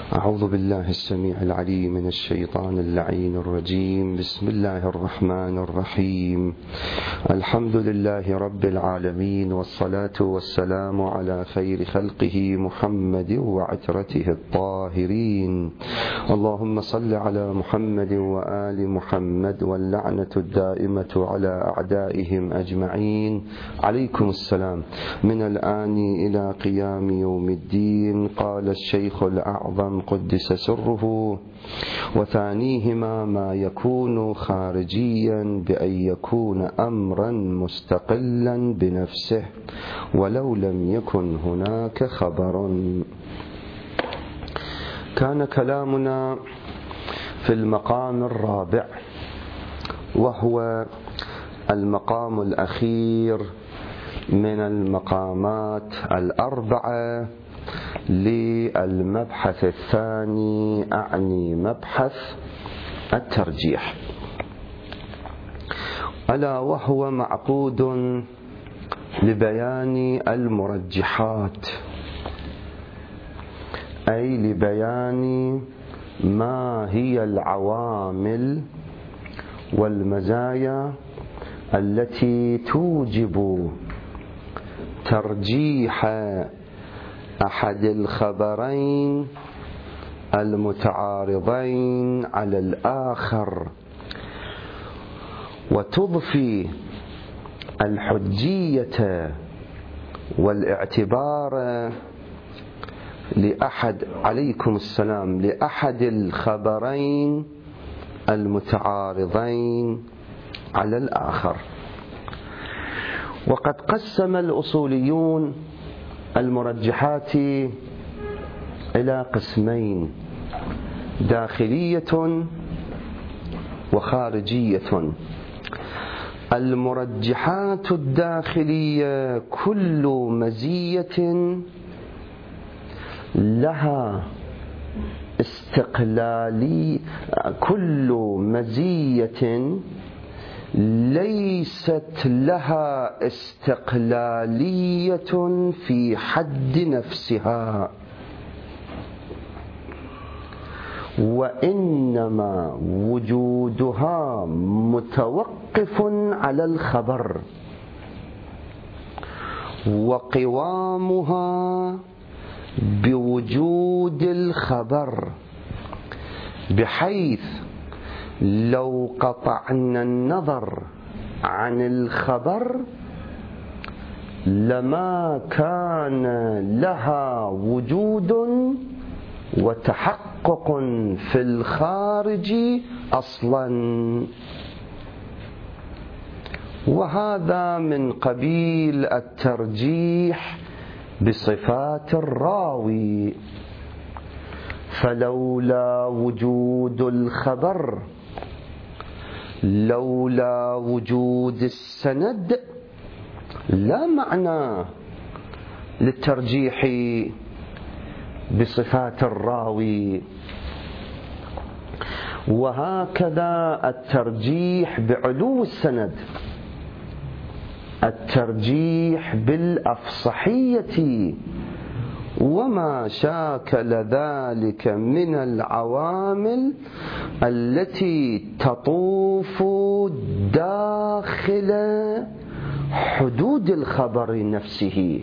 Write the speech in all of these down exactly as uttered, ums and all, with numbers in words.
أعوذ بالله السميع العليم من الشيطان اللعين الرجيم. بسم الله الرحمن الرحيم. الحمد لله رب العالمين، والصلاة والسلام على خير خلقه محمد وعترته الطاهرين. اللهم صل على محمد وآل محمد، واللعنة الدائمة على أعدائهم أجمعين. عليكم السلام. من الآن إلى قيام يوم الدين. قال الشيخ الأعظم قدس سره: وثانيهما ما يكون خارجيا بأن يكون أمرا مستقلا بنفسه ولو لم يكن هناك خبر. كان كلامنا في المقام الرابع، وهو المقام الأخير من المقامات الأربعة للمبحث الثاني، أعني مبحث الترجيح، ألا وهو معقود لبيان المرجحات، أي لبيان ما هي العوامل والمزايا التي توجب ترجيح أحد الخبرين المتعارضين على الآخر، وتضفي الحجية والاعتبار لأحد عليكم السلام لأحد الخبرين المتعارضين على الآخر. وقد قسم الأصوليون المرجحات إلى قسمين: داخلية وخارجية. المرجحات الداخلية كل مزية لها استقلالي، كل مزية ليست لها استقلالية في حد نفسها، وإنما وجودها متوقف على الخبر، وقوامها بوجود الخبر، بحيث لو قطعنا النظر عن الخبر لما كان لها وجود وتحقق في الخارج أصلا. وهذا من قبيل الترجيح بصفات الراوي، فلولا وجود الخبر، لولا وجود السند، لا معنى للترجيح بصفات الراوي. وهكذا الترجيح بعلو السند، الترجيح بالأفصحية، وما شاكل ذلك من العوامل التي تطوف داخل حدود الخبر نفسه.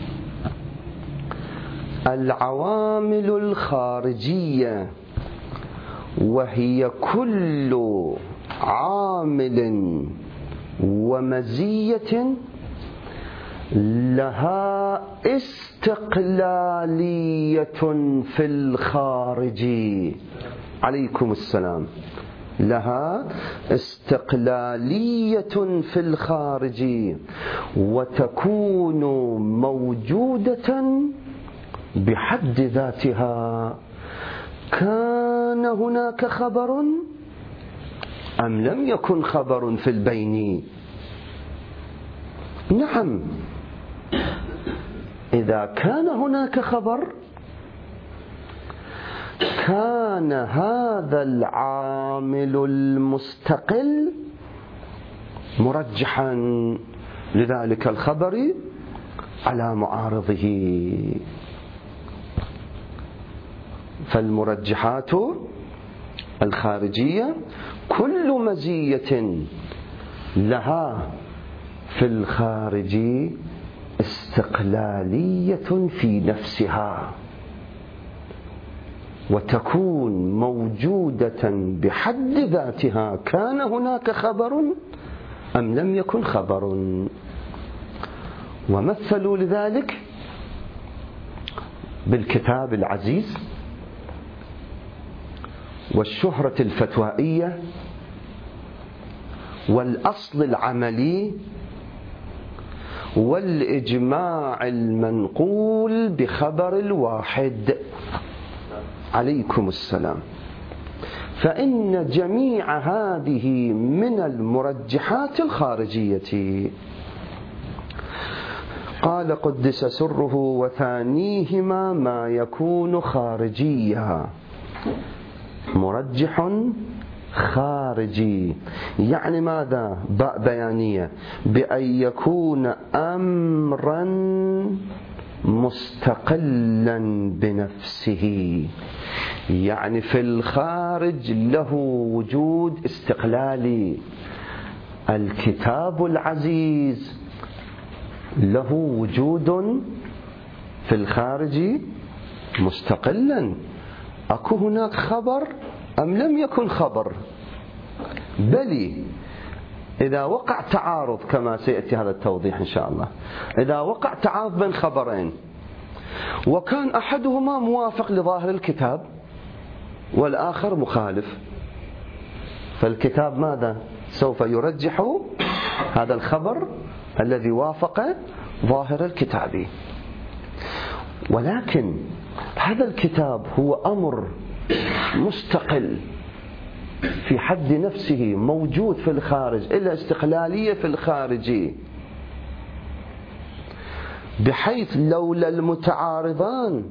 العوامل الخارجية، وهي كل عامل ومزية لها استقلالية في الخارج. عليكم السلام. لها استقلالية في الخارج، وتكون موجودة بحد ذاتها. كان هناك خبر أم لم يكن خبر في البين؟ نعم، إذا كان هناك خبر كان هذا العامل المستقل مرجحا لذلك الخبر على معارضه. فالمرجحات الخارجية كل مزية لها في الخارج استقلالية في نفسها، وتكون موجودة بحد ذاتها، كان هناك خبر أم لم يكن خبر. ومثلوا لذلك بالكتاب العزيز والشهرة الفتوائية والأصل العملي والإجماع المنقول بخبر الواحد عليكم السلام. فإن جميع هذه من المرجحات الخارجية. قال قدس سره: وثانيهما ما يكون خارجيا، مرجح خارجي. يعني ماذا؟ باء بيانية، بأن يكون أمرا مستقلا بنفسه، يعني في الخارج له وجود استقلالي. الكتاب العزيز له وجود في الخارج مستقلا. أكو هناك خبر أم لم يكن خبر؟ بل إذا وقع تعارض، كما سيأتي هذا التوضيح إن شاء الله، إذا وقع تعارض بين خبرين وكان أحدهما موافق لظاهر الكتاب والآخر مخالف، فالكتاب ماذا؟ سوف يرجح هذا الخبر الذي وافق ظاهر الكتاب. ولكن هذا الكتاب هو أمر مستقل في حد نفسه، موجود في الخارج، إلا استقلالية في الخارج، بحيث لولا المتعارضان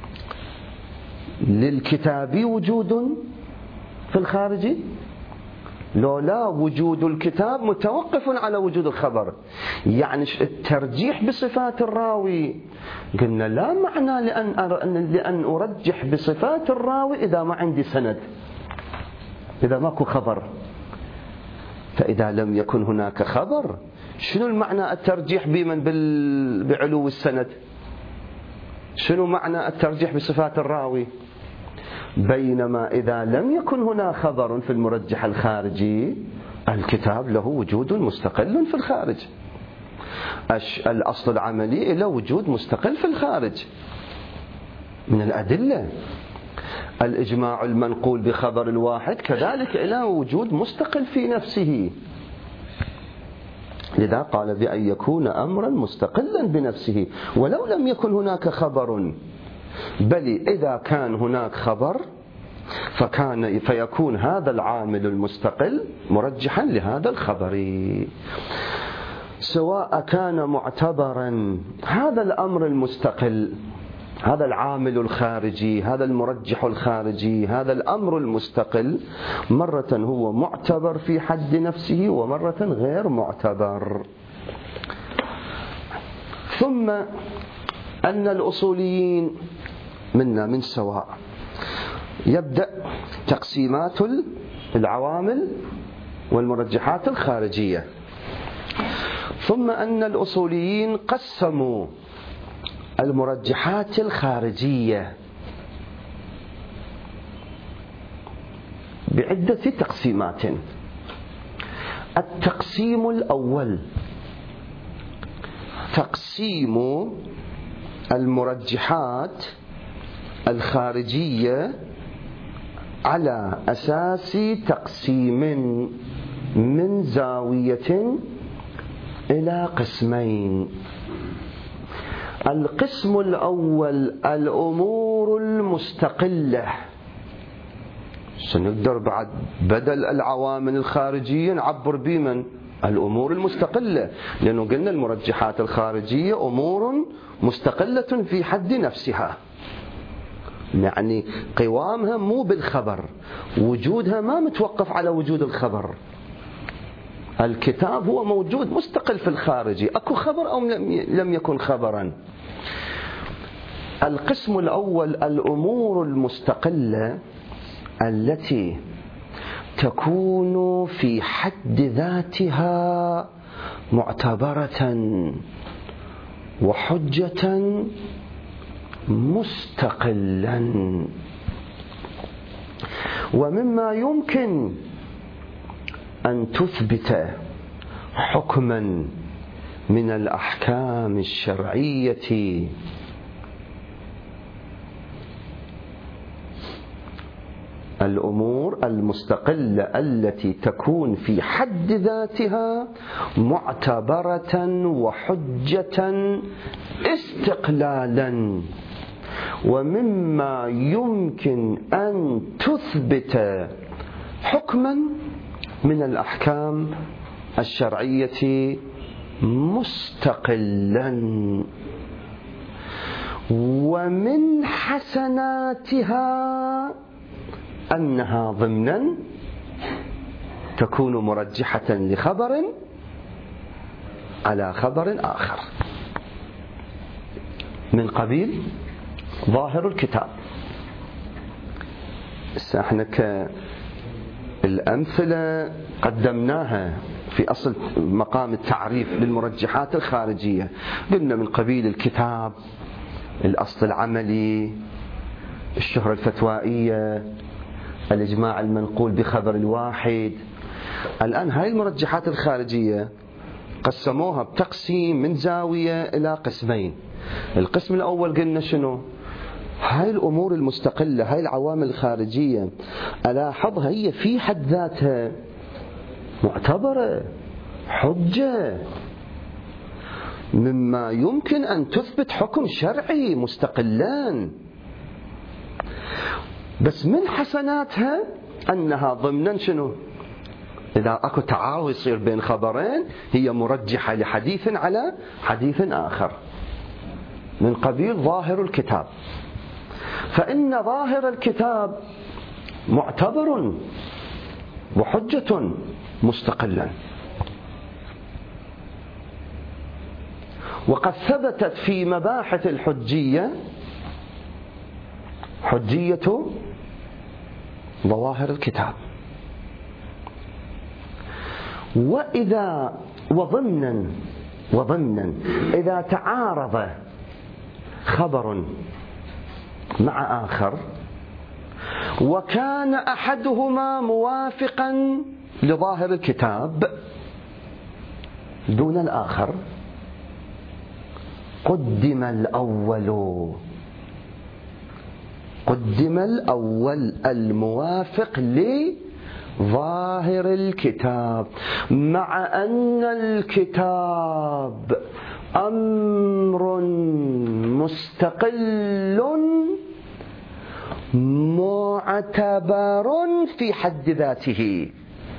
للكتاب وجود في الخارج، لولا وجود الكتاب متوقف على وجود الخبر. يعني الترجيح بصفات الراوي، قلنا لا معنى لأن, لأن أرجح بصفات الراوي إذا ما عندي سند، إذا ماكو خبر. فإذا لم يكن هناك خبر، شنو المعنى الترجيح بمن بعلو السند؟ شنو معنى الترجيح بصفات الراوي؟ بينما إذا لم يكن هناك خبر في المرجح الخارجي، الكتاب له وجود مستقل في الخارج. الأصل العملي له وجود مستقل في الخارج. من الأدلة الإجماع المنقول بخبر الواحد كذلك له وجود مستقل في نفسه، لذا قال بأن يكون أمرا مستقلا بنفسه ولو لم يكن هناك خبر. بل إذا كان هناك خبر فكان فيكون هذا العامل المستقل مرجحا لهذا الخبر، سواء كان معتبرا هذا الأمر المستقل، هذا العامل الخارجي، هذا المرجح الخارجي، هذا الأمر المستقل، مرة هو معتبر في حد نفسه ومرة غير معتبر. ثم أن الأصوليين منا من سواء، يبدأ تقسيمات العوامل والمرجحات الخارجية. ثم أن الأصوليين قسموا المرجحات الخارجية بعدة تقسيمات. التقسيم الأول تقسيم المرجحات الخارجية على أساس تقسيم من زاوية إلى قسمين. القسم الأول الأمور المستقلة، سنقدر بعد بدل العوامل الخارجية نعبر بمن؟ الأمور المستقلة، لأنه قلنا المرجحات الخارجية أمور مستقلة في حد نفسها، يعني قوامها مو بالخبر، وجودها ما متوقف على وجود الخبر. الكتاب هو موجود مستقل في الخارج، أكو خبر أو لم يكن خبرا. القسم الأول الأمور المستقلة التي تكون في حد ذاتها معتبرة وحجة مستقلا، ومما يمكن أن تثبت حكما من الأحكام الشرعية الأمور المستقلة التي تكون في حد ذاتها معتبرة وحجة استقلالا، ومما يمكن أن تثبت حكما من الأحكام الشرعية مستقلا، ومن حسناتها أنها ضمنا تكون مرجحة لخبر على خبر آخر من قبيل ظاهر الكتاب. احنا كالأمثلة قدمناها في أصل مقام التعريف للمرجحات الخارجية، قلنا من قبيل الكتاب، الأصل العملي، الشهرة الفتوائية، الإجماع المنقول بخبر الواحد. الآن هاي المرجحات الخارجية قسموها بتقسيم من زاوية إلى قسمين. القسم الأول قلنا شنو؟ هاي الأمور المستقلة، هاي العوامل الخارجية ألاحظها هي في حد ذاتها معتبرة حجة مما يمكن أن تثبت حكم شرعي مستقلان، بس من حسناتها أنها ضمنا شنو؟ إذا أكو تعارض يصير بين خبرين هي مرجحة لحديث على حديث آخر من قبيل ظاهر الكتاب. فإن ظاهر الكتاب معتبر وحجة مستقلا، وقد ثبتت في مباحث الحجية حجية ظواهر الكتاب. وإذا وضمنا وضمنا إذا تعارض خبر مع آخر وكان أحدهما موافقا لظاهر الكتاب دون الآخر قدم الأول قدم الأول الموافق لظاهر الكتاب، مع أن الكتاب أمر مستقل معتبر في حد ذاته.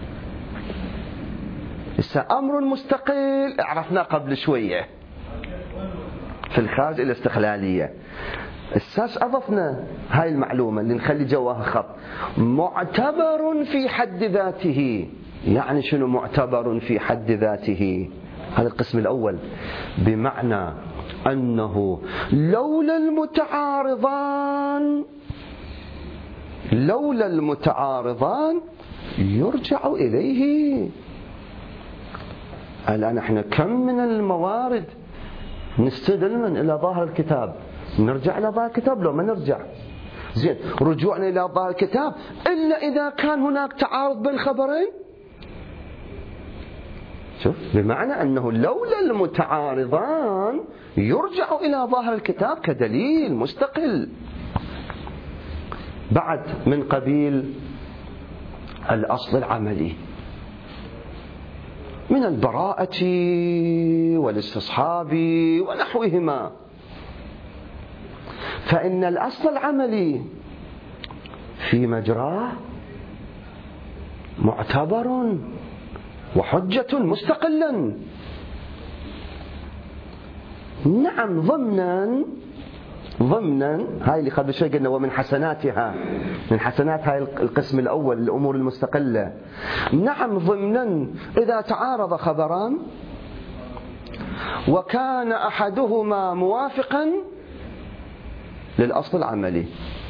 أمر مستقل عرفنا قبل شوية في الخارج الاستقلالية، الساس أضفنا هاي المعلومة اللي نخلي جواها خط، معتبر في حد ذاته. يعني شنو معتبر في حد ذاته؟ هذا القسم الأول، بمعنى أنه لولا المتعارضان لولا المتعارضان يرجع إليه. الآن احنا كم من الموارد نستدل من إلى ظاهر الكتاب، نرجع إلى ظاهر الكتاب لو ما نرجع زين، رجوعنا إلى ظاهر الكتاب إلا إذا كان هناك تعارض بين خبرين. شوف، بمعنى أنه لولا المتعارضان يرجع إلى ظاهر الكتاب كدليل مستقل. بعد من قبيل الأصل العملي من البراءة والاستصحاب ونحوهما، فإن الأصل العملي في مجراه معتبر وحجة مستقلا. نعم ضمنا ضمنا هاي اللي قبل شوي قلنا ومن حسناتها، من حسنات هاي القسم الأول الأمور المستقلة. نعم ضمنا إذا تعارض خبران وكان أحدهما موافقا للأصل العملي.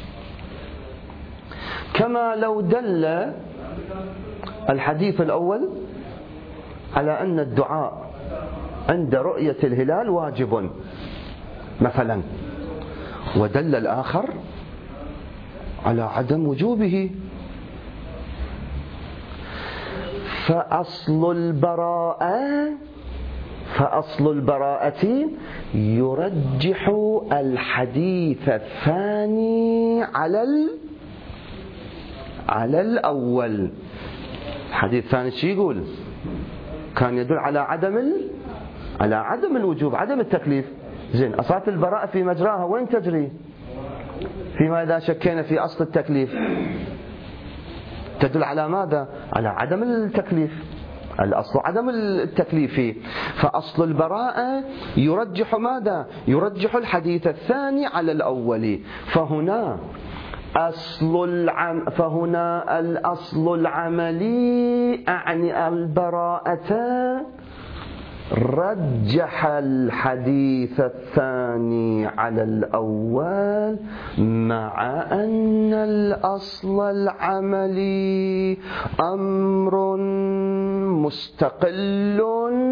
كما لو دل الحديث الأول على أن الدعاء عند رؤية الهلال واجب مثلا، ودل الآخر على عدم وجوبه، فأصل البراءة فأصل البراءة يرجح الحديث الثاني على ال... على الأول. الحديث الثاني شو يقول؟ كان يدل على عدم ال... على عدم الوجوب، عدم التكليف. زين، أصالة البراءة في مجراها وين تجري؟ فيما إذا شكينا في أصل التكليف تدل على ماذا؟ على عدم التكليف، الأصل عدم التكليف. فأصل البراءة يرجح ماذا؟ يرجح الحديث الثاني على الأول. فهنا أصل العم فهنا الأصل العملي أعني البراءة رجح الحديث الثاني على الأول، مع أن الأصل العملي أمر مستقل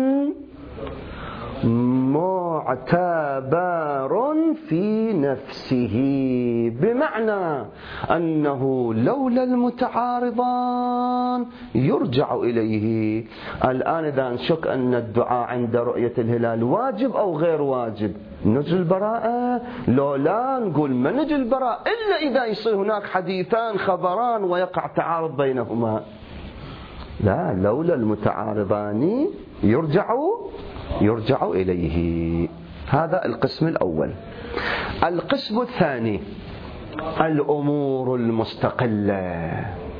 معتبر في نفسه، بمعنى أنه لولا المتعارضان يرجع إليه. الآن إذا نشك أن الدعاء عند رؤية الهلال واجب أو غير واجب، نجي البراءة؟ لولا نقول ما نجي البراءة إلا إذا يصير هناك حديثان خبران ويقع تعارض بينهما. لا، لولا المتعارضان يرجع يرجع إليه. هذا القسم الأول. القسم الثاني الأمور المستقلة.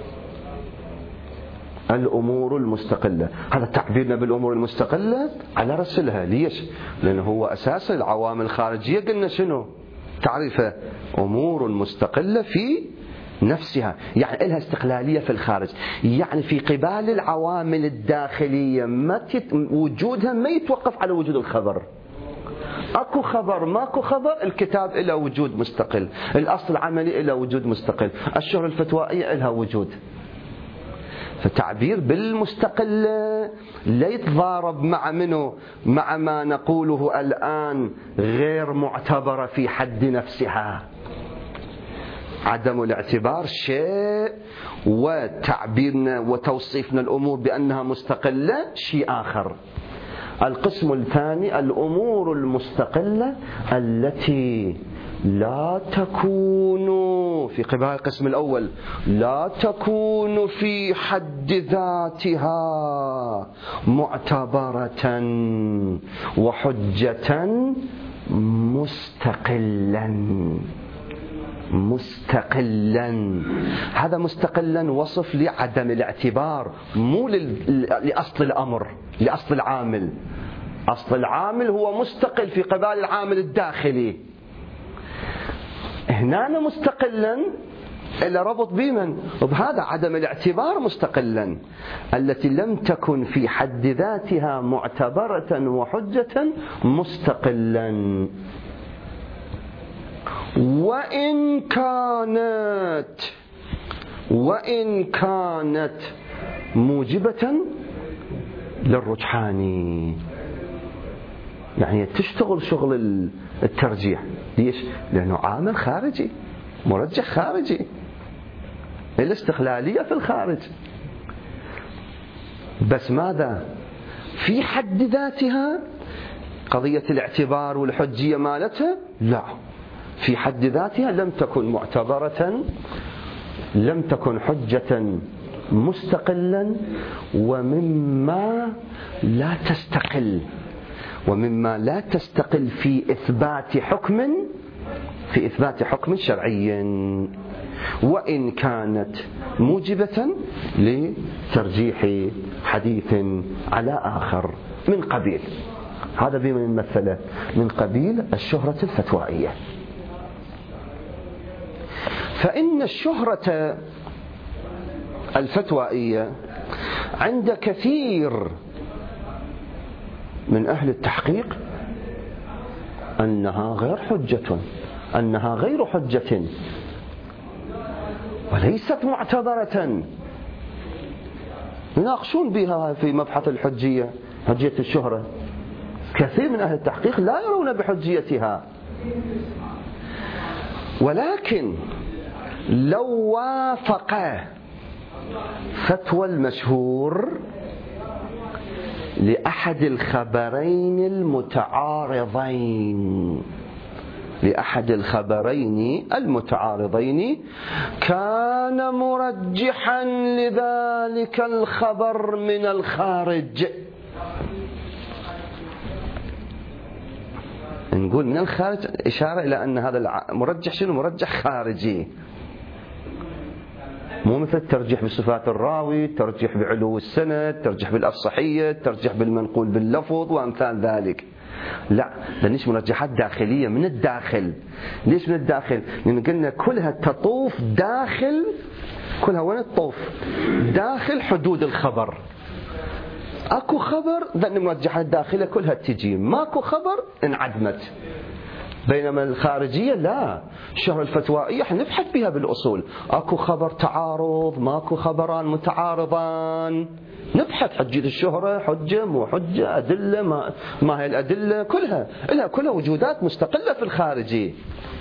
الأمور المستقلة، هذا تعبيرنا بالأمور المستقلة على رسلها. ليش؟ لأنه هو أساس العوامل الخارجية. قلنا شنو تعريفه؟ أمور مستقلة في نفسها، يعني لها استقلالية في الخارج، يعني في قبال العوامل الداخلية ما تت... وجودها ما يتوقف على وجود الخبر. اكو خبر ماكو خبر، الكتاب له وجود مستقل، الأصل العملي له وجود مستقل، الشهرة الفتوائية لها وجود. فتعبير بالمستقلة لا يتضارب مع منه مع ما نقوله الآن غير معتبرة في حد نفسها. عدم الاعتبار شيء، وتعبيرنا وتوصيفنا الأمور بأنها مستقلة شيء آخر. القسم الثاني الأمور المستقلة التي لا تكون في قبال القسم الأول، لا تكون في حد ذاتها معتبرة وحجة مستقلا. مستقلا، هذا مستقلا وصف لعدم الاعتبار، مو لأصل الأمر، لأصل العامل. أصل العامل هو مستقل في قبال العامل الداخلي. هنا مستقلا إلا ربط بمن؟ وبهذا عدم الاعتبار مستقلا، التي لم تكن في حد ذاتها معتبرة وحجة مستقلا. وإن كانت وإن كانت موجبة للرجحان، يعني تشتغل شغل الترجيح. ليش؟ لأنه عامل خارجي، مرجح خارجي، الاستقلالية في الخارج. بس ماذا؟ في حد ذاتها قضية الاعتبار والحجية مالتها لا، في حد ذاتها لم تكن معتبرة، لم تكن حجة مستقلا. ومما لا تستقل ومما لا تستقل في إثبات حكم في إثبات حكم شرعي، وإن كانت موجبة لترجيح حديث على آخر من قبيل. هذا بمن المثلة؟ من قبيل الشهرة الفتوائية. فإن الشهرة الفتوائية عند كثير من أهل التحقيق أنها غير حجة، أنها غير حجة وليست معتبرة، يناقشون بها في مبحث الحجية، حجية الشهرة. كثير من أهل التحقيق لا يرون بحجيتها، ولكن لو وافق فتوى المشهور لأحد الخبرين المتعارضين لأحد الخبرين المتعارضين كان مرجحا لذلك الخبر من الخارج. نقول من الخارج إشارة إلى أن هذا المرجح شنو؟ مرجح خارجي، مو مثل الترجيح بصفات الراوي، الترجيح بعلو السند، الترجيح بالأفصحية، الترجيح بالمنقول باللفظ وأمثال ذلك. لا، لأنش مرجحات داخلية من الداخل. ليش من الداخل؟ لأن قلنا كلها تطوف داخل، كلها وين تطوف؟ داخل حدود الخبر. اكو خبر ذن المرجحات الداخلية كلها تجي، ماكو خبر انعدمت. بينما الخارجية لا، الشهرة الفتوائية نبحث بها بالأصول، اكو خبر تعارض، ماكو خبران متعارضان، نبحث حجة الشهرة، حجة مو حجة، أدلة ما, ما هي الأدلة، كلها لها كلها وجودات مستقلة في الخارجي.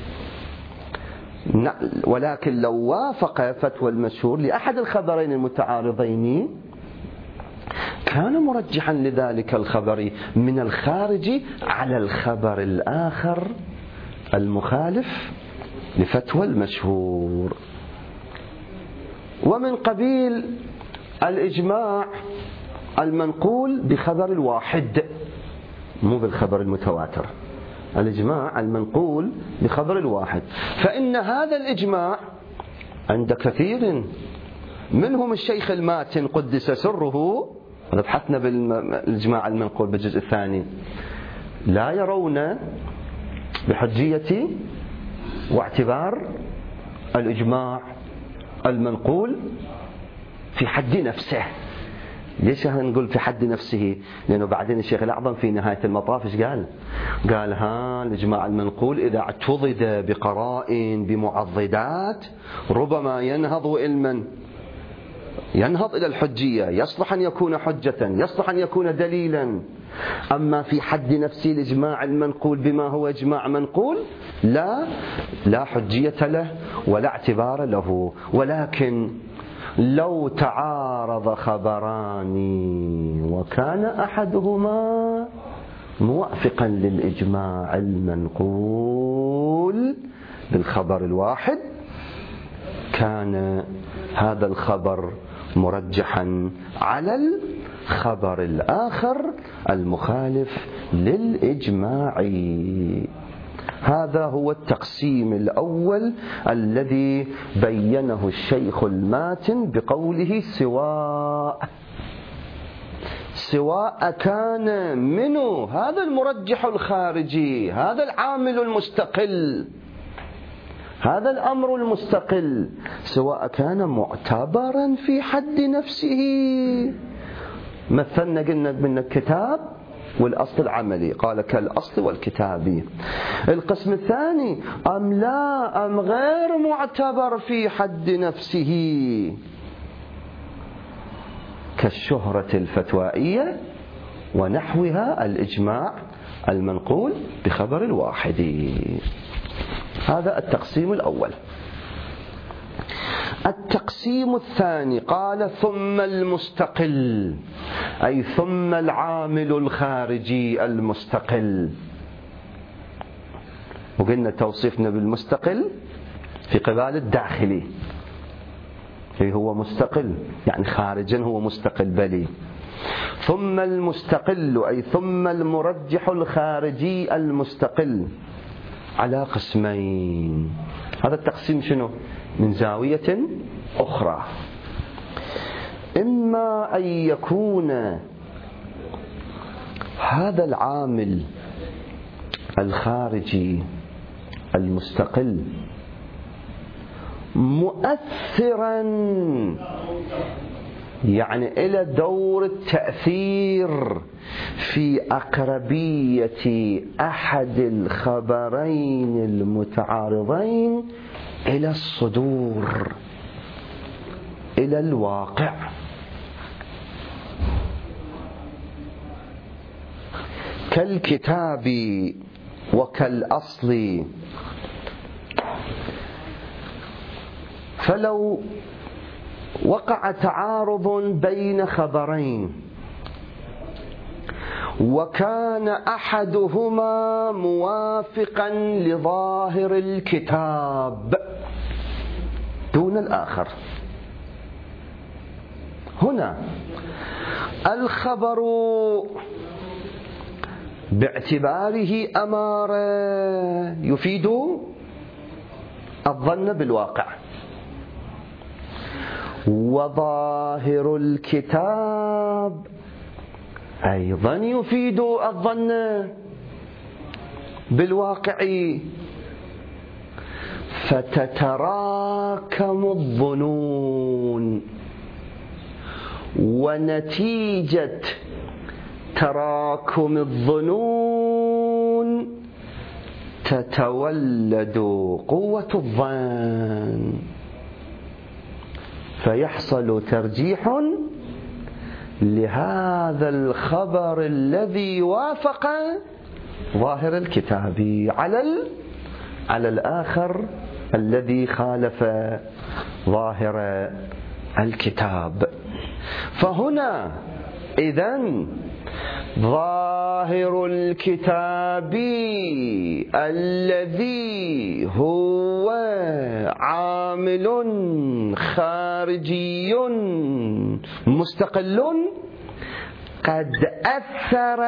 ولكن لو وافق فتوى المشهور لأحد الخبرين المتعارضين كان مرجحا لذلك الخبر من الخارج على الخبر الآخر المخالف لفتوى المشهور. ومن قبيل الإجماع المنقول بخبر الواحد، مو بالخبر المتواتر، الإجماع المنقول بخبر الواحد، فإن هذا الإجماع عند كثير منهم الشيخ الماتن قدس سره، بحثنا بالإجماع المنقول بالجزء الثاني، لا يرون بحجية واعتبار الإجماع المنقول في حد نفسه. ليش نقول في حد نفسه؟ لأنه بعدين الشيخ الأعظم في نهاية المطاف إيش قال؟ قال ها الإجماع المنقول إذا اعتضد بقرائن بمعضدات ربما ينهض علما، ينهض إلى الحجية، يصلح أن يكون حجة، يصلح أن يكون دليلا. أما في حد نفسه الإجماع المنقول بما هو إجماع منقول لا لا حجية له ولا اعتبار له. ولكن لو تعارض خبران وكان أحدهما موافقا للإجماع المنقول بالخبر الواحد كان هذا الخبر مرجحا على الخبر الآخر المخالف للإجماع. هذا هو التقسيم الأول الذي بينه الشيخ الماتن بقوله سواء سواء كان منه هذا المرجح الخارجي، هذا العامل المستقل، هذا الأمر المستقل، سواء كان معتبرا في حد نفسه. مثلنا قلنا من الكتاب والأصل العملي، قال كالأصل والكتابي. القسم الثاني أم لا أم غير معتبر في حد نفسه كالشهرة الفتوائية ونحوها الإجماع المنقول بخبر الواحد. هذا التقسيم الأول. التقسيم الثاني قال ثم المستقل، أي ثم العامل الخارجي المستقل. وقلنا توصيفنا بالمستقل في قبال الداخلي، هو مستقل يعني خارجا هو مستقل بلي. ثم المستقل أي ثم المرجح الخارجي المستقل على قسمين. هذا التقسيم شنو؟ من زاوية أخرى، إما أن يكون هذا العامل الخارجي المستقل مؤثرا يعني إلى دور التأثير في أقربية أحد الخبرين المتعارضين إلى الصدور، إلى الواقع. كالكتاب وكالأصل. فلو وقع تعارض بين خبرين وكان أحدهما موافقا لظاهر الكتاب دون الآخر، هنا الخبر باعتباره أمارة يفيد الظن بالواقع، وظاهر الكتاب أيضا يفيد الظن بالواقع، فتتراكم الظنون، ونتيجة تراكم الظنون تتولد قوة الظن، فيحصل ترجيح لهذا الخبر الذي وافق ظاهر الكتاب على على الآخر الذي خالف ظاهر الكتاب. فهنا إذن ظاهر الكتاب الذي هو عامل خارجي مستقل قد أثر،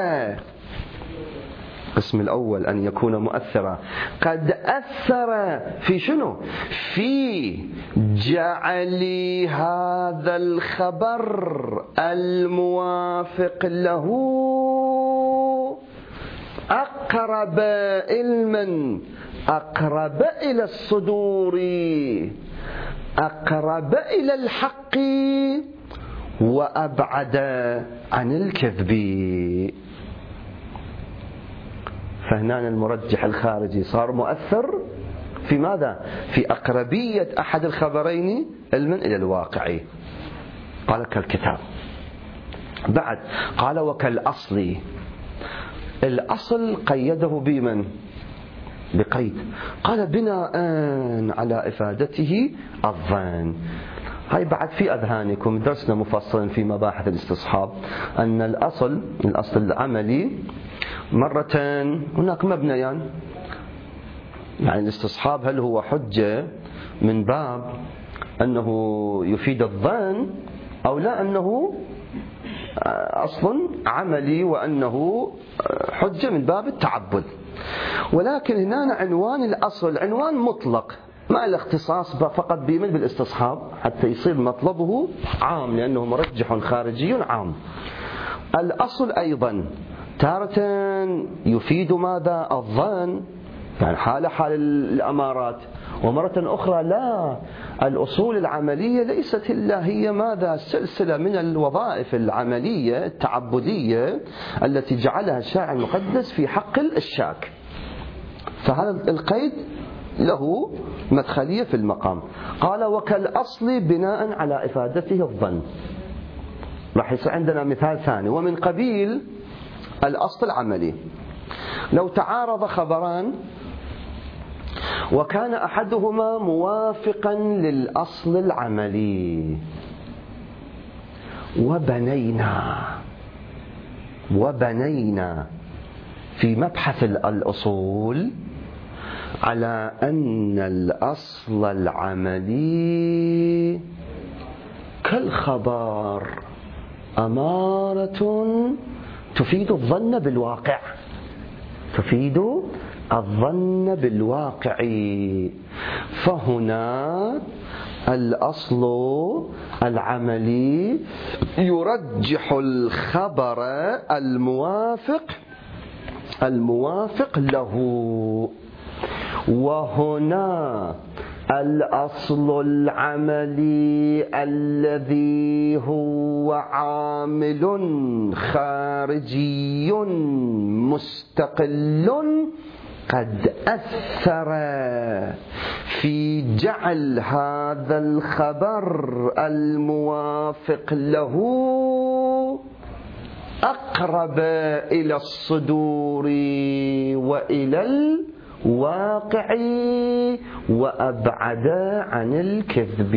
القسم الأول أن يكون مؤثرا، قد أثر في شنو؟ في جعل هذا الخبر الموافق له أقرب علما، أقرب إلى الصدور، أقرب إلى الحق، وأبعد عن الكذب. فهنا المرجح الخارجي صار مؤثر في ماذا؟ في أقربية أحد الخبرين علما إلى الواقع. قال كالكتاب. بعد قال وكالأصل. الأصل قيده بمن؟ بقيد. قال بناء على إفادته الظن. هاي بعد في أذهانكم درسنا مفصلا في مباحث الاستصحاب أن الأصل الأصل العملي مرة هناك مبنيان، يعني الاستصحاب هل هو حجة من باب أنه يفيد الظن أو لا أنه أصل عملي وأنه حجة من باب التعبد. ولكن هنا عنوان الأصل عنوان مطلق مع الاختصاص فقط بمن بالاستصحاب حتى يصير مطلبه عام لأنه مرجح خارجي عام. الأصل أيضا تارة يفيد ماذا؟ الظن، يعني حال حال الأمارات، ومرة أخرى لا، الأصول العملية ليست إلا هي ماذا؟ سلسلة من الوظائف العملية التعبدية التي جعلها الشارع المقدس في حق الشاك. فهذا القيد له مدخلية في المقام. قال وكالأصل بناء على إفادته الظن. راح يصير عندنا مثال ثاني ومن قبيل الأصل العملي. لو تعارض خبران وكان أحدهما موافقا للأصل العملي وبنينا وبنينا في مبحث الأصول على أن الأصل العملي كالخبر أمارة تفيد الظن بالواقع، تفيد الظن بالواقع. فهنا الأصل العملي يرجح الخبر الموافق الموافق له، وهنا الأصل العملي الذي هو عامل خارجي مستقل قد أثر في جعل هذا الخبر الموافق له أقرب إلى الصدور وإلى الواقع وأبعد عن الكذب.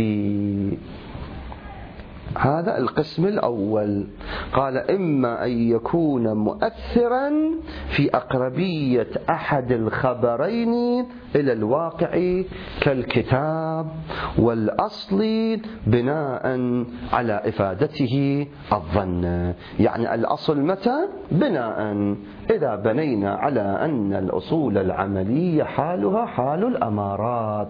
هذا القسم الأول. قال إما أن يكون مؤثرا في أقربية أحد الخبرين إلى الواقع كالكتاب والأصل بناء على إفادته الظن. يعني الأصل متى؟ بناء إذا بنينا على أن الأصول العملية حالها حال الأمارات.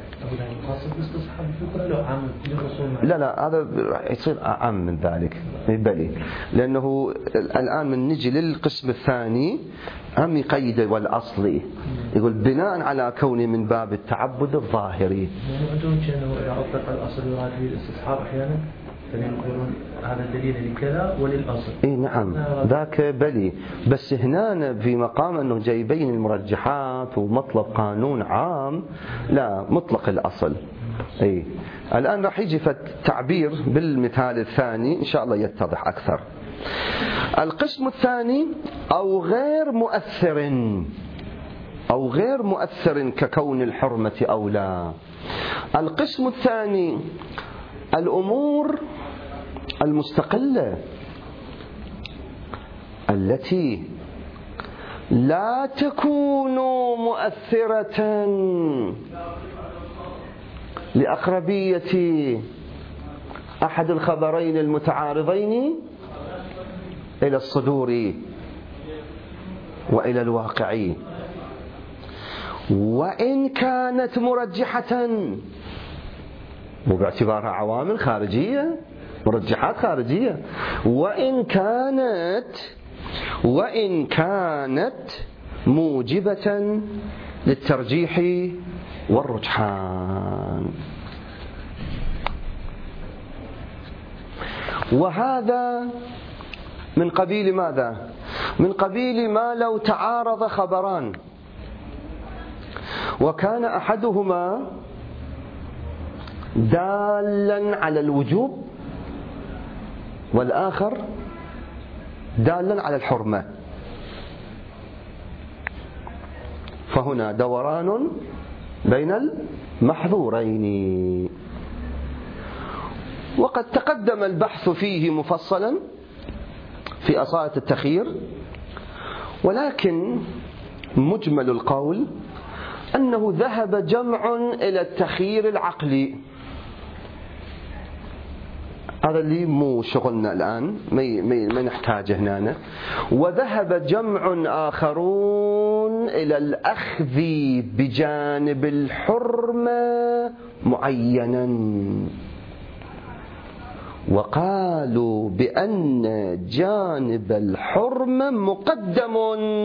لا لا هذا يصير أعم من ذلك بلي، لأنه الآن من نجي للقسم الثاني هم يقيد والأصلي، يقول بناء على كونه من باب التعبد الظاهري. عندهم كانوا إذا أطلق الأصل يراد به الاستصحاب أحيانا فيقولون هذا دليل لكذا وللأصل. إيه نعم ذاك بلي، بس هنا في مقام أنه جايبين المرجحات ومطلب قانون عام، لا مطلق الأصل. إيه الآن راح يجي في التعبير بالمثال الثاني إن شاء الله يتضح أكثر. القسم الثاني أو غير مؤثر، أو غير مؤثر ككون الحرمة أو لا. القسم الثاني الأمور المستقلة التي لا تكون مؤثرة لأقربية أحد الخبرين المتعارضين إلى الصدور وإلى الواقع، وإن كانت مرجحة، وباعتبارها عوامل خارجية مرجحات خارجية، وإن كانت وإن كانت موجبة للترجيح والرجحان. وهذا من قبيل ماذا؟ من قبيل ما لو تعارض خبران وكان أحدهما دالا على الوجوب والآخر دالا على الحرمة، فهنا دوران بين المحظورين. وقد تقدم البحث فيه مفصلا في أصالة التخيير، ولكن مجمل القول أنه ذهب جمع إلى التخيير العقلي. هذا اللي مو شغلنا الآن، ما نحتاجه هنا. وذهب جمع آخرون إلى الأخذ بجانب الحرمة معينا، وقالوا بأن جانب الحرمة مقدم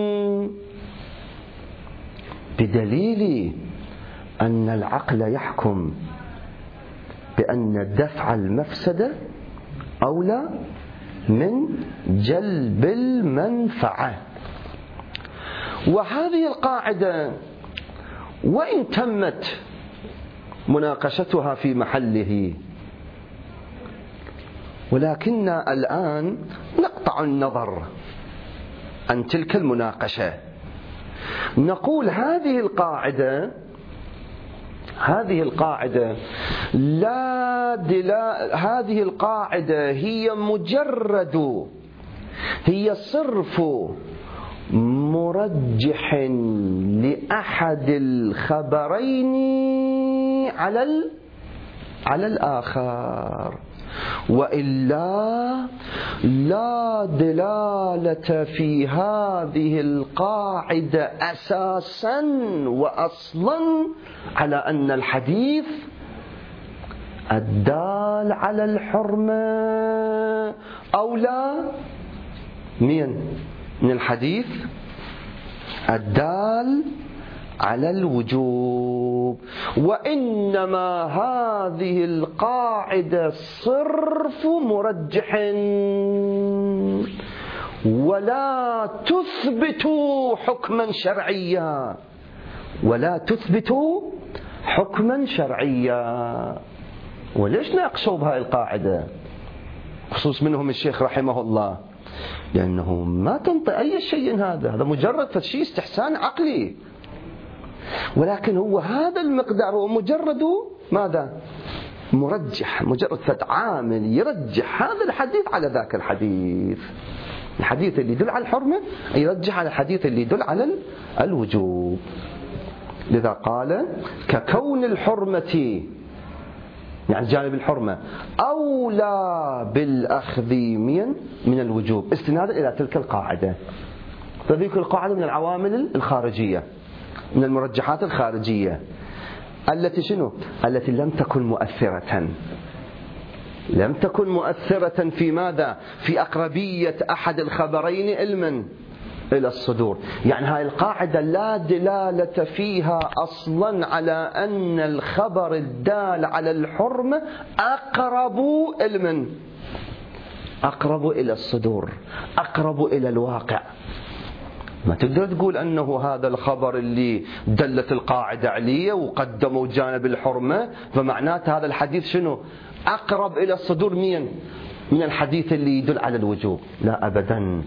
بدليل أن العقل يحكم بأن دفع المفسدة أولى من جلب المنفعة. وهذه القاعدة وإن تمت مناقشتها في محله، ولكننا الآن نقطع النظر عن تلك المناقشة. نقول هذه القاعدة هذه القاعدة لا دلا هذه القاعدة هي مجرد هي صرف مرجح لأحد الخبرين على على الآخر، وإلا لا دلالة في هذه القاعدة أساسا وأصلا على أن الحديث الدال على الحرمة أولى من من الحديث الدال على الوجوب، وإنما هذه القاعدة صرف مرجح ولا تثبت حكما شرعيا، ولا تثبت حكما شرعيا. وليش ناقشوا بهاي القاعدة؟ خصوص منهم الشيخ رحمه الله، لأنه ما تنطي أي شيء، هذا هذا مجرد شيء استحسان عقلي، ولكن هو هذا المقدار هو مجرد ماذا؟ مرجح، مجرد فد عامل يرجح هذا الحديث على ذاك الحديث. الحديث اللي يدل على الحرمة يرجح على الحديث اللي يدل على الوجوب. لذا قال ككون الحرمة، يعني جانب الحرمة أولى بالأخذ من من الوجوب، استنادا إلى تلك القاعدة. فذيك القاعدة من العوامل الخارجية، من المرجحات الخارجية التي شنو؟ التي لم تكن مؤثرة، لم تكن مؤثرة في ماذا؟ في أقربية أحد الخبرين علما إلى الصدور. يعني هاي القاعدة لا دلالة فيها أصلا على أن الخبر الدال على الحرمة أقرب علما، أقرب إلى الصدور، أقرب إلى الواقع. ما تقدر تقول أنه هذا الخبر اللي دلت القاعدة عليه وقدموا جانب الحرمة فمعناته هذا الحديث شنو؟ أقرب إلى الصدور مين؟ من الحديث اللي يدل على الوجوب. لا أبدا.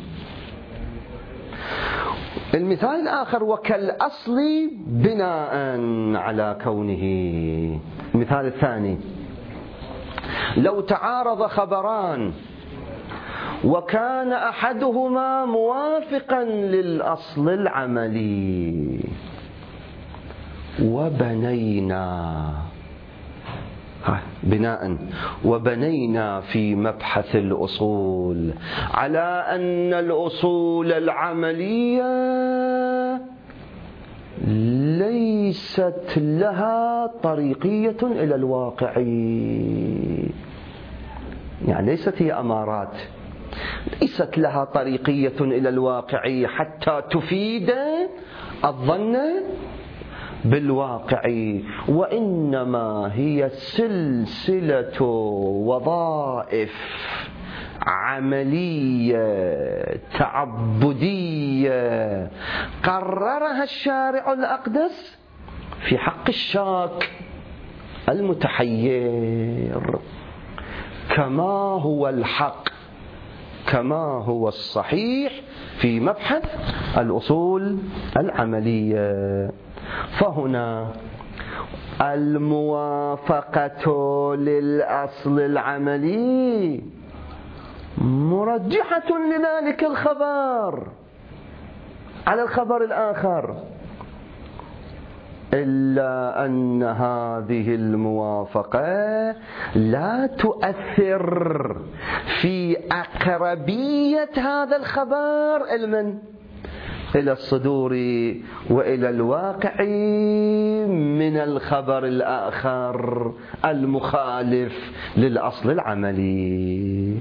المثال الآخر وكالأصل بناء على كونه. المثال الثاني لو تعارض خبران وكان أحدهما موافقا للأصل العملي وبنينا بناء وبنينا في مبحث الأصول على أن الأصول العملية ليست لها طريقية إلى الواقع، يعني ليست هي أمارات، ليست لها طريقية إلى الواقع حتى تفيد الظن بالواقع، وإنما هي سلسلة وظائف عملية تعبدية قررها الشارع الأقدس في حق الشاك المتحير، كما هو الحق، كما هو الصحيح في مبحث الأصول العملية. فهنا الموافقة للأصل العملي مرجحة لذلك الخبر على الخبر الآخر، إلا أن هذه الموافقة لا تؤثر في أقربية هذا الخبر علما إلى الصدور وإلى الواقع من الخبر الآخر المخالف للأصل العملي.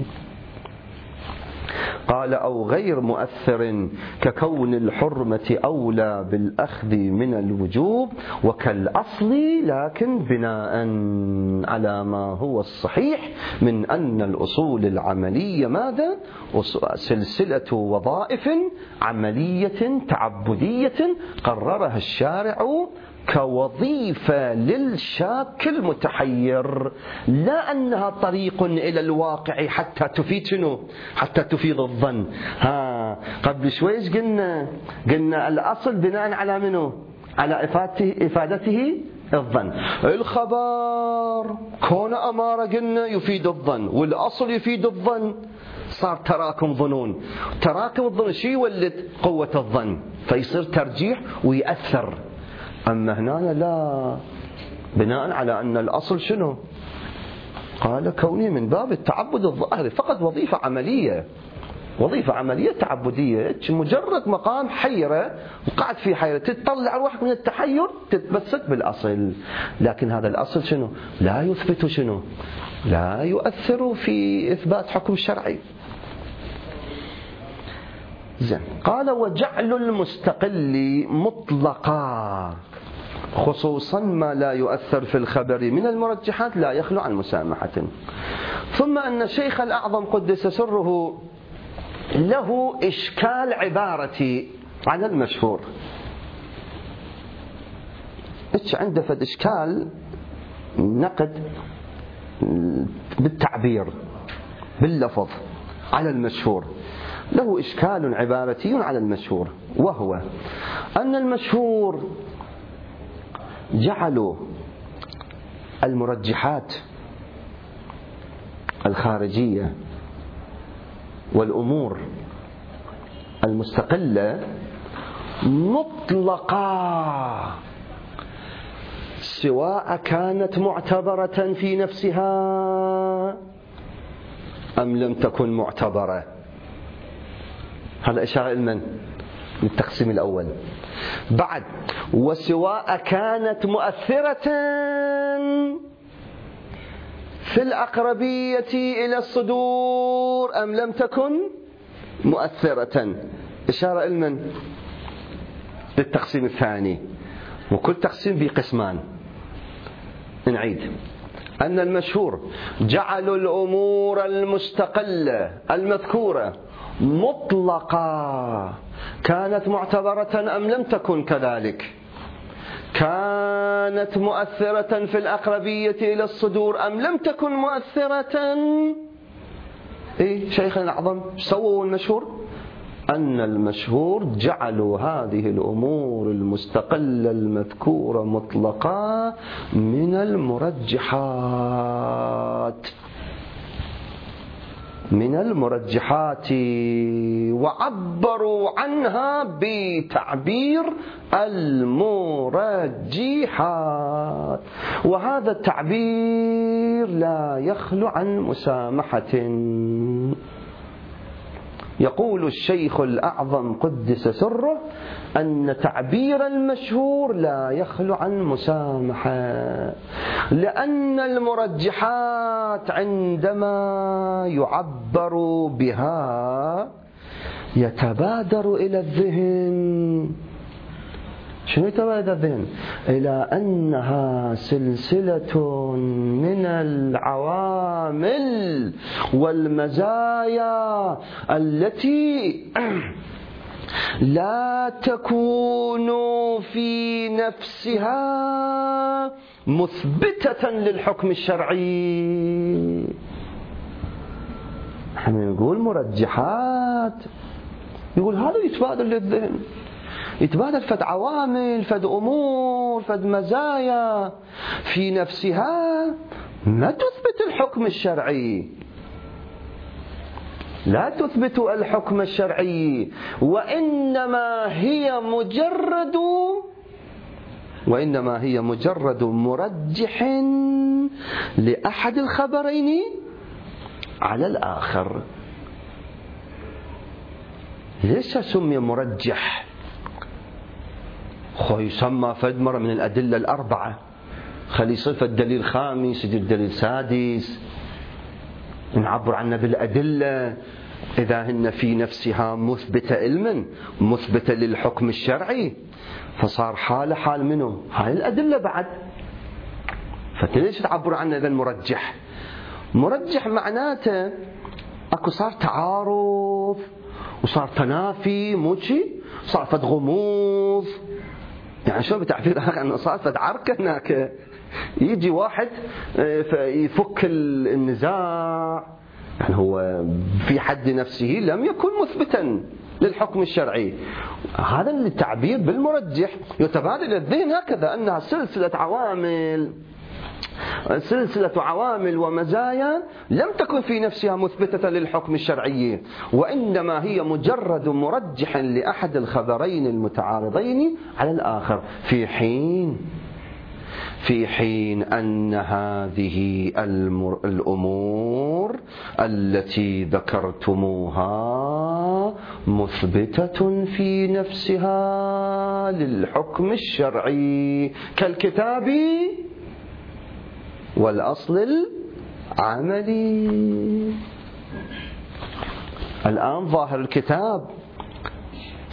قال أو غير مؤثر ككون الحرمة أولى بالأخذ من الوجوب وكالأصل، لكن بناء على ما هو الصحيح من أن الأصول العملية ماذا؟ سلسلة وظائف عملية تعبدية قررها الشارع كوظيفة للشاك المتحير، لا أنها طريق إلى الواقع حتى تفيد شنو؟ حتى تفيد الظن. ها قبل شويش قلنا قلنا الأصل بناء على منه؟ على إفادته, إفادته الظن. الخبر كون أمارة قلنا يفيد الظن، والأصل يفيد الظن، صار تراكم ظنون. تراكم الظن شيء يولد قوة الظن، فيصير ترجيح ويأثر. أما هنا لا، بناء على أن الأصل شنو؟ قال كوني من باب التعبد الظاهري فقط، وظيفة عملية، وظيفة عملية تعبدية، مجرد مقام حيرة وقعد في حيرة تطلع روحك من التحير تتمسك بالأصل، لكن هذا الأصل شنو؟ لا يثبت شنو؟ لا يؤثر في إثبات حكم شرعي. زين. قال وجعل المستقل مطلقا خصوصا ما لا يؤثر في الخبر من المرجحات لا يخلو عن مسامحة. ثم أن الشيخ الأعظم قدس سره له إشكال عبارتي على المشهور. إيش عنده فد إشكال نقد بالتعبير باللفظ على المشهور، له إشكال عبارتي على المشهور، وهو أن المشهور جعلوا المرجحات الخارجية والأمور المستقلة مطلقة سواء كانت معتبرة في نفسها أم لم تكن معتبرة. هذا إشارة لمن؟ للتقسيم الأول. بعد وسواء كانت مؤثرة في الأقربية إلى الصدور أم لم تكن مؤثرة، إشارة لمن؟ للتقسيم الثاني. وكل تقسيم بقسمان. نعيد أن المشهور جعلوا الأمور المستقلة المذكورة مطلقة كانت معتبرة أم لم تكن كذلك، كانت مؤثرة في الأقربية إلى الصدور أم لم تكن مؤثرة. إيه شيخنا الأعظم سووا المشهور؟ أن المشهور جعلوا هذه الأمور المستقلة المذكورة مطلقة من المرجحات من المرجحات وعبروا عنها بتعبير المرجحات، وهذا التعبير لا يخلو عن مسامحة. يقول الشيخ الأعظم قدس سره أن تعبير المشهور لا يخلو عن مسامحة، لأن المرجحات عندما يعبر بها يتبادر إلى الذهن. شنو يتبادر الذهن؟ إلى أنها سلسلة من العوامل والمزايا التي لا تكون في نفسها مثبتة للحكم الشرعي. احنا نقول مرجحات، يقول هذا يتبادر للذهن، يتبادر فد عوامل فد أمور فد مزايا في نفسها ما تثبت الحكم الشرعي، لا تثبت الحكم الشرعي، وإنما هي مجرد وإنما هي مجرد مرجح لأحد الخبرين على الآخر. ليش سمي مرجح؟ خو يسمى فد مرة من الأدلة الأربعة، خلي صفة الدليل خامس يجي الدليل سادس، نعبر عنها بالأدلة إذا هن في نفسها مثبتة علما مثبتة للحكم الشرعي، فصار حال حال منه هاي الأدلة بعد. فتليش تعبر عنها إذا مرجح؟ مرجح معناته أكو صار تعارض وصار تنافي، مو شي صار فد غموض. يعني شو بتعبير أنه صار فد عركة هناك، يجي واحد يفك النزاع، يعني هو في حد نفسه لم يكن مثبتا للحكم الشرعي. هذا التعبير بالمرجح يتبادل الذهن هكذا، أنها سلسلة عوامل سلسلة عوامل ومزايا لم تكن في نفسها مثبتة للحكم الشرعي، وإنما هي مجرد مرجح لأحد الخبرين المتعارضين على الآخر، في حين في حين أن هذه الأمور التي ذكرتموها مثبتة في نفسها للحكم الشرعي كالكتاب والأصل العملي. الآن ظاهر الكتاب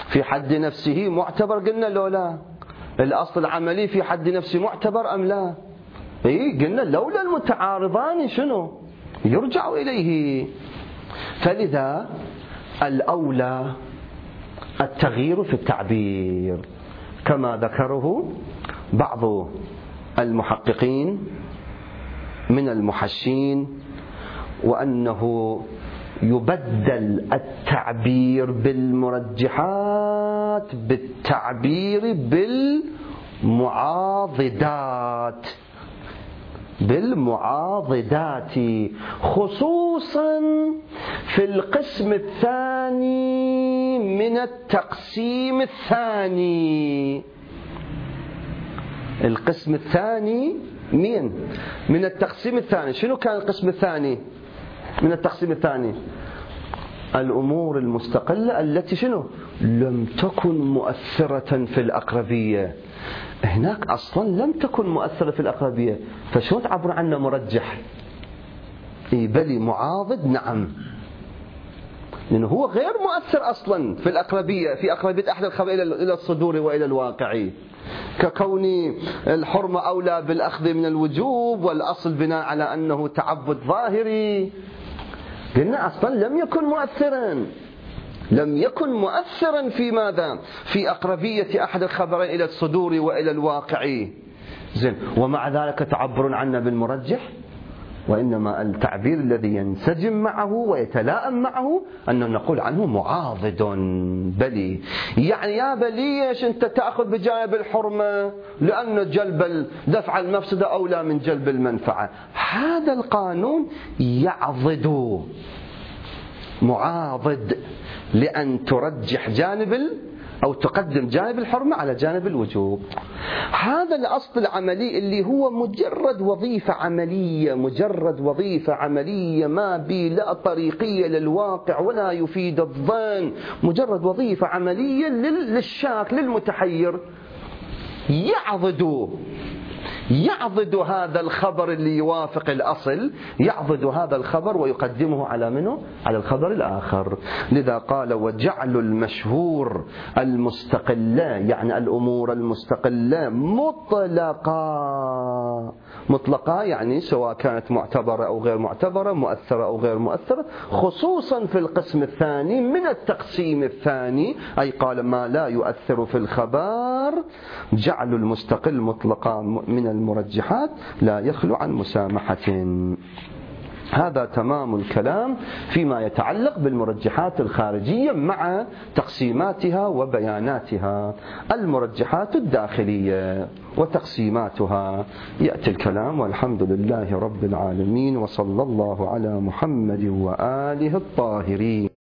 في حد نفسه معتبر؟ قلنا لو لا. الأصل العملي في حد نفسه معتبر أم لا؟ إيه قلنا لولا المتعارضان شنو يرجع إليه. فلذا الأولى التغيير في التعبير كما ذكره بعض المحققين من المحشين، وأنه يبدل التعبير بالمرجحات بالتعبير بالمعاضدات بالمعاضدات خصوصا في القسم الثاني من التقسيم الثاني. القسم الثاني مين من التقسيم الثاني؟ شنو كان القسم الثاني من التقسيم الثاني؟ الأمور المستقلة التي شنو لم تكن مؤثرة في الأقربية. هناك أصلا لم تكن مؤثرة في الأقربية، فشو تعبر عنه مرجح؟ إيه بلي معاضد نعم، لأنه هو غير مؤثر أصلا في الأقربية، في أقربية أحد الخبر إلى الصدور وإلى الواقع، ككون الحرمة أولى بالأخذ من الوجوب، والأصل بناء على أنه تعبد ظاهري. قلنا أصلا لم يكن مؤثرا لم يكن مؤثرا في ماذا؟ في أقربية أحد الخبرين إلى الصدور وإلى الواقع. زين، ومع ذلك تعبر عنا بالمرجح، وإنما التعبير الذي ينسجم معه ويتلائم معه أنه نقول عنه معاضد بلي. يعني يا بليش أنت تأخذ بجانب الحرمة لأن جلب دفع المفسدة أولى من جلب المنفعة. هذا القانون يعضد، معاضد، لأن ترجح جانب أو تقدم جانب الحرمة على جانب الوجوب. هذا الأصل العملي اللي هو مجرد وظيفة عملية، مجرد وظيفة عملية ما بي لا طريقية للواقع ولا يفيد الظن، مجرد وظيفة عملية للشاك للمتحير، يعضد يعضد هذا الخبر اللي يوافق الأصل، يعضد هذا الخبر ويقدمه على منه؟ على الخبر الآخر. لذا قال وجعل المشهور المستقلة، يعني الأمور المستقلة مطلقة مطلقة يعني سواء كانت معتبرة أو غير معتبرة، مؤثرة أو غير مؤثرة، خصوصا في القسم الثاني من التقسيم الثاني، أي قال ما لا يؤثر في الخبر جعل المستقل مطلقا من المرجحات لا يخلو عن مسامحة. هذا تمام الكلام فيما يتعلق بالمرجحات الخارجية مع تقسيماتها وبياناتها. المرجحات الداخلية وتقسيماتها يأتي الكلام، والحمد لله رب العالمين، وصلى الله على محمد وآله الطاهرين.